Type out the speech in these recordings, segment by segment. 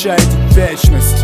отвечаете вечность.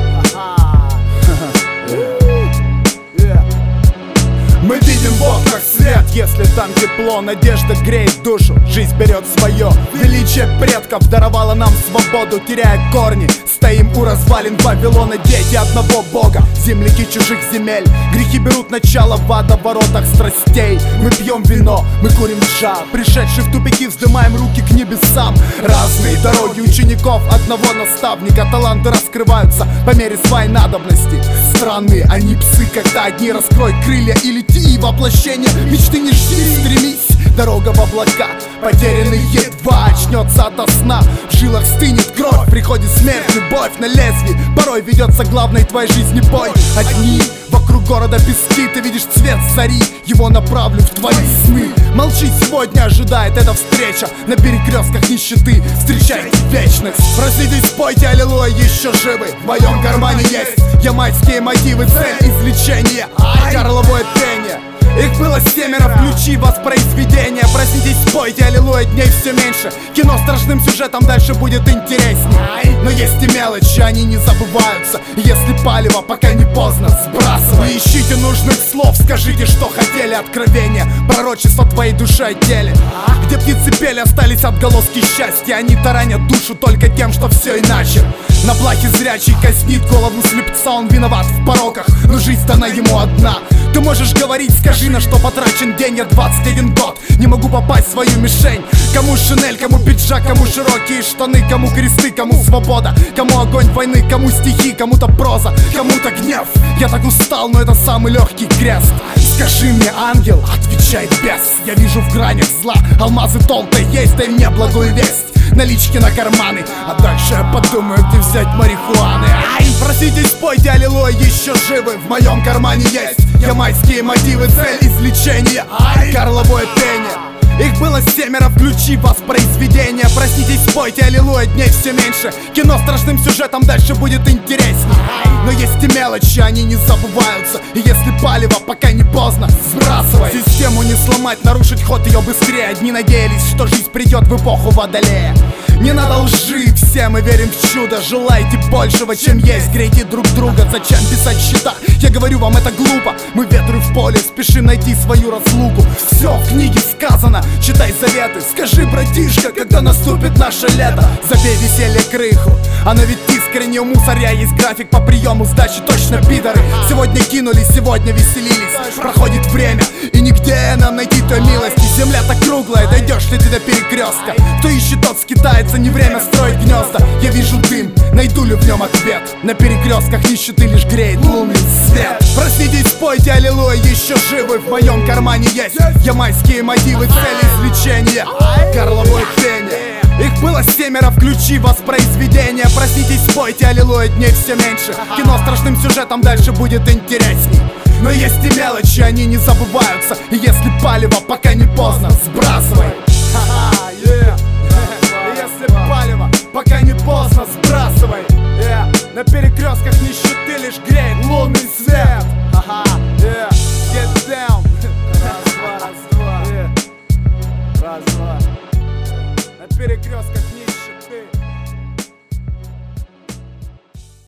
Мы видим в окнах свет, если там тепло, надежда греет душу, жизнь берет свое. Величие предков даровало нам свободу, теряя корни. Стоим у развалин Вавилона, дети одного бога, земляки чужих земель. Грехи берут начало в водоворотах страстей. Мы пьем вино, мы курим джа, пришедшие в тупики вздымаем руки к небесам. Разные дороги учеников одного наставника, таланты раскрываются по мере своей надобности. Странные они псы, когда одни раскроют крылья и лети. И воплощение мечты не жди, стремись. Дорога в облака, потерянный едва очнется ото сна. В жилах стынет кровь, приходит смерть, любовь на лезвии. Порой ведется главной твоей жизни бой. Одни вокруг города пески, ты видишь цвет зари, его направлю в твои сны. Молчи, сегодня ожидает эта встреча. На перекрестках нищеты встречайте вечность. Проситесь, спойте аллилуйя, еще живы. В моем кармане есть ямайские мотивы, цель излечения, горловое пение. Их было 7, включи воспроизведение. Проснитесь, спойте аллилуйя, дней все меньше. Кино с страшным сюжетом дальше будет интереснее. Но есть и мелочи, они не забываются. Если палево, пока не поздно, сбрасывай. Не ищите нужных слов, скажите, что хотели. Откровения, пророчество твоей души о теле. Где птицы пели, остались отголоски счастья. Они таранят душу только тем, что все иначе. На плахе зрячий казнит голову слепца. Он виноват в пороках, но жизнь дана ему одна. Ты можешь говорить, скажи, на что потрачен день. Я 21 год, не могу попасть в свою мишень. Кому шинель, кому пиджак, кому широкие штаны, кому кресты, кому свобода, кому огонь войны, кому стихи, кому-то проза, кому-то гнев. Я так устал, но это самый легкий крест. Скажи мне, ангел, отвечает бес. Я вижу в гранях зла алмазы толка есть, дай мне благую весть. Налички на карманы, а дальше я подумаю, где взять марихуаны. Проситесь, спойте аллилуйя, еще живы. В моем кармане есть ямайские мотивы, цель излечения, горловое пение. Их было 7, включи воспроизведение. Проснитесь, спойте аллилуйя, дней все меньше. Кино с страшным сюжетом дальше будет интереснее. Но есть и мелочи, они не забываются. И если палево, пока не поздно, сбрасывай. Систему не сломать, нарушить ход ее быстрее. Одни надеялись, что жизнь придет в эпоху водолея. Не надо лжи, все мы верим в чудо. Желайте большего, чем есть, грейте друг друга. Зачем писать счета? Я говорю вам, это глупо. Мы ветры в поле, спешим найти свою разлуку. Все в книге сказано, читай заветы. Скажи, братишка, когда наступит наше лето. Забей веселье крыху, оно ведь искренне. У мусоря есть график по приему сдачи, точно пидоры. Сегодня кинулись, сегодня веселились. Проходит время, и нигде нам найти той милости. Земля так круглая, дойдешь ли ты до перекрестка? Кто ищет, тот скитается, не время строить гнезда. Я вижу дым, найду ли в нем ответ? На перекрестках нищеты лишь греет лунный свет. Проснитесь, спойте аллилуйя, еще живы. В моем кармане есть ямайские мотивы, цель излечения, горловое пение. Их было 7, включи воспроизведение. Проснитесь, спойте аллилуйя, дней все меньше. Кино с страшным сюжетом дальше будет интересней. Но есть и мелочи, они не забываются. И если палево, пока не поздно, сбрасывай.